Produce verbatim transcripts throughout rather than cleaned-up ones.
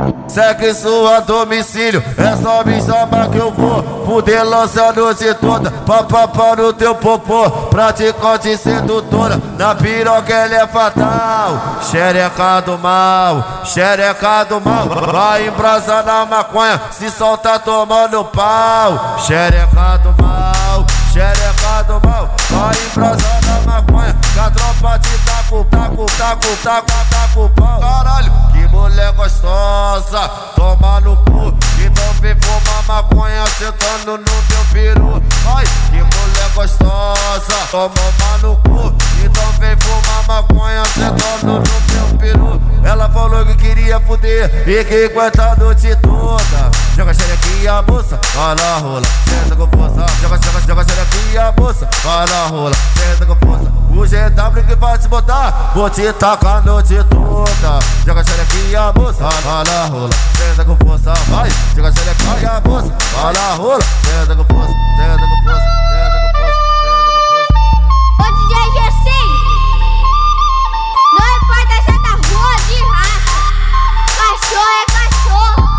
Sexo a domicílio, é só me chamar que eu vou fuder lança a noite toda, papapá no teu popô, praticante sedutora, na piroca ela é fatal, xereca do mal, xereca do mal, vai embrasar na maconha, se solta tomando pau, xereca do mal, xereca do mal, vai embrasar na maconha, que a tropa te taco, taco, taco, taco, taco pau, caralho, que mulher gostosa, toma no cu, então vem fumar maconha sentando no meu peru. Ai, que mulher gostosa, toma no cu, então vem fumar maconha sentando no meu peru. Ela falou que queria fuder e que aguenta a noite toda. Joga xerequinha, moça, vai na rola, senta com força. Joga, joga, joga xerequinha, moça, vai na rola, senta com força. O G W que vai te botar, vou te tacar a noite toda. Joga xerequinha, moça, vai na rola, senta com força, vai. Joga xerequinha, moça, vai na rola, senta com força, senta com força, senta com força, senta com força. Ô D J Gessim, não importa se tá rua de raça, cachorro é cachorro.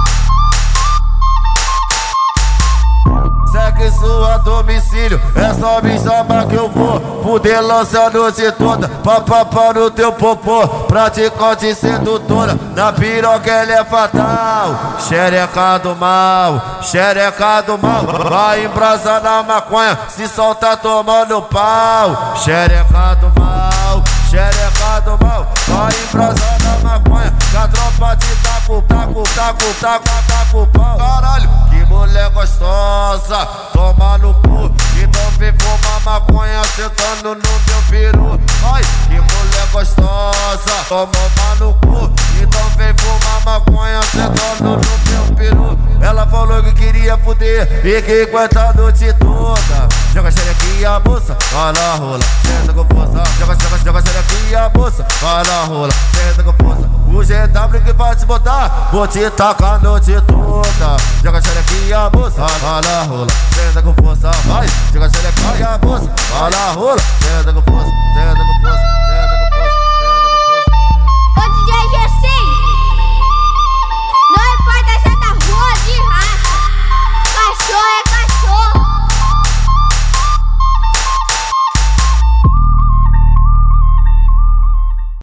Sexo a domicílio, é só me chamar que eu vou fuder lança a noite toda, papapá no teu popô, praticante sedutora, na piroca ela é fatal, xereca do mal, xereca do mal, vai embrasar na maconha, se solta tomando pau, xereca do mal, xereca do mal, vai embrasar na maconha, que a tropa te taco, taco, taco, taco, taco pau, caralho, que mulher gostosa, toma no cu, então vem fumar maconha sentando no meu peru. Ai, que mulher gostosa, toma no cu, então vem fumar maconha sentando no meu peru. Ela falou que queria fuder e que aguenta a noite toda. Joga xerequinha, moça, vai na rola, senta com força. Joga, joga, joga xerequinha, moça, vai na rola, senta com força. O G W que vai te botar, vou te tacar a noite toda. Joga xerequinha, moça, vai na rola, senta com força, vai. Joga xerequinha, moça, vai na rola, senta com força, senta com força.